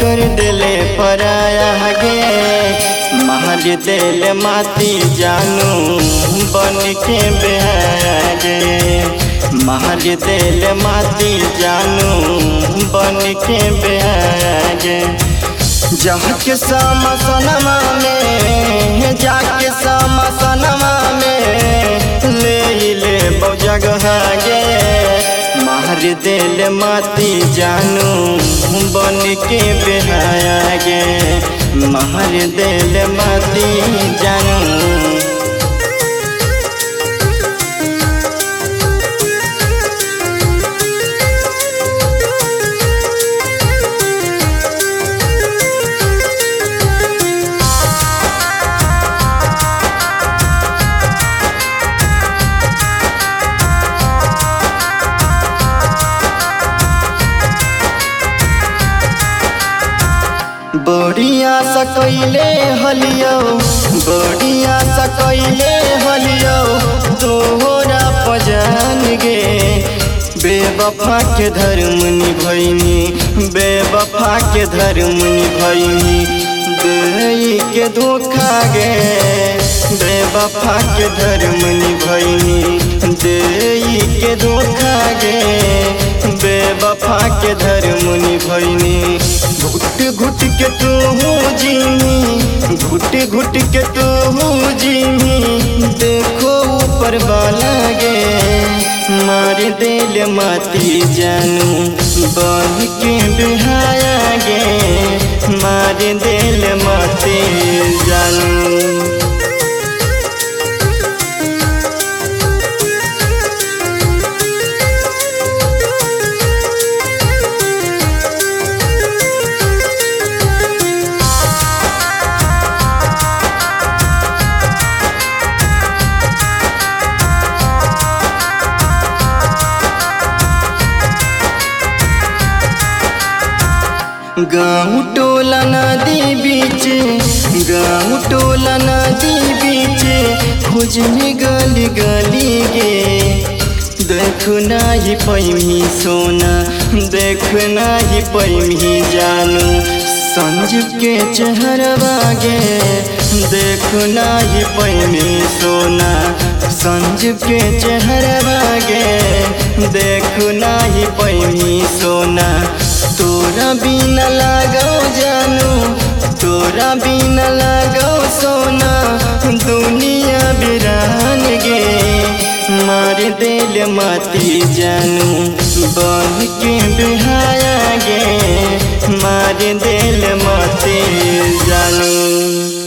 छोड़ दिले पराया गे मार दिल माती जानू बन के बेहाया गे मार दिल माती जानू बन के बेहाया गे जाके समसनमा में जाके समसनमा में ले जगह गे मार दिल माती जानू बन के बेहाया गे मार दिल माती जानू। बढ़िया सकैले हलियो बढ़िया सकैले हलियो तोहरा पजान गे बेवफा के धर्म निभैनी बेवफा के धर्म निभैनी दई के धोखा गे बेवफा के धर्म निभैनी दई के धोखा गे बेवफा के धर्म निभैनी घुट घुट के तू जीनी घुट घुट के तू जीनी देखो ऊपर वाला गे मार दिल माती जानू बन के बेहाया गे मार दिल माती जानू। गाँव टोला नदी बीच गाँव टोला नदी बीच खोजने गली गली गे देख नाही पैमी सोना देख नाही पैमी जानू संजीव के चेहरवा गे देख नाही पैमी सोना संजीव के चेहरवा गे देख नाही पैमी सोना तोरा बिना लागो जानू तोरा बिना लागो सोना दुनिया बिरान गे मार दिल माती जानू बन के बेहाया गे मार दिल माती जानू।